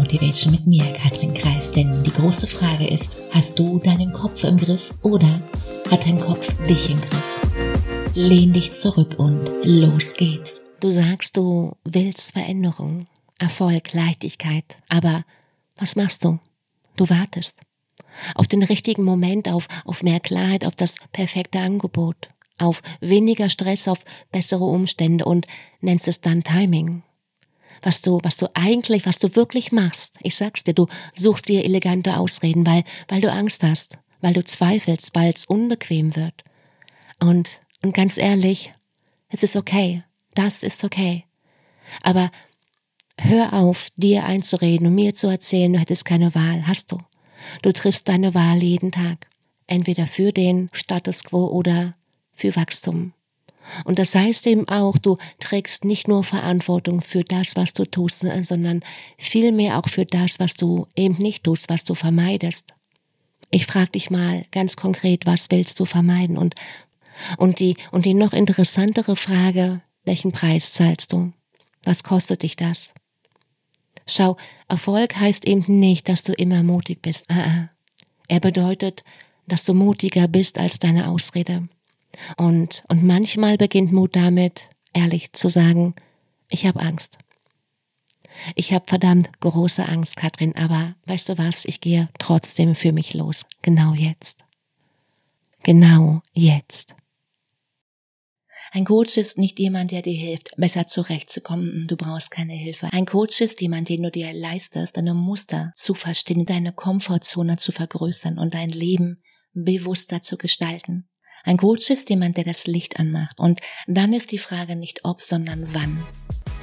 Motivation mit mir, Katrin Kreis. Denn die große Frage ist, hast du deinen Kopf im Griff oder hat dein Kopf dich im Griff? Lehn dich zurück und los geht's. Du sagst, du willst Veränderung, Erfolg, Leichtigkeit. Aber was machst du? Du wartest auf den richtigen Moment, auf mehr Klarheit, auf das perfekte Angebot, auf weniger Stress, auf bessere Umstände und nennst es dann Timing. Was du wirklich machst, ich sag's dir, du suchst dir elegante Ausreden, weil du Angst hast, weil du zweifelst, weil es unbequem wird. Und ganz ehrlich, es ist okay, das ist okay. Aber hör auf, dir einzureden und mir zu erzählen, du hättest keine Wahl, hast du. Du triffst deine Wahl jeden Tag, entweder für den Status quo oder für Wachstum. Und das heißt eben auch, du trägst nicht nur Verantwortung für das, was du tust, sondern vielmehr auch für das, was du eben nicht tust, was du vermeidest. Ich frage dich mal ganz konkret, was willst du vermeiden? Und die noch interessantere Frage, welchen Preis zahlst du? Was kostet dich das? Schau, Erfolg heißt eben nicht, dass du immer mutig bist. Er bedeutet, dass du mutiger bist als deine Ausrede. Und manchmal beginnt Mut damit, ehrlich zu sagen, ich habe Angst. Ich habe verdammt große Angst, Katrin, aber weißt du was, ich gehe trotzdem für mich los. Genau jetzt. Genau jetzt. Ein Coach ist nicht jemand, der dir hilft, besser zurechtzukommen. Du brauchst keine Hilfe. Ein Coach ist jemand, den du dir leistest, deine Muster zu verstehen, deine Komfortzone zu vergrößern und dein Leben bewusster zu gestalten. Ein Coach ist jemand, der das Licht anmacht. Und dann ist die Frage nicht ob, sondern wann.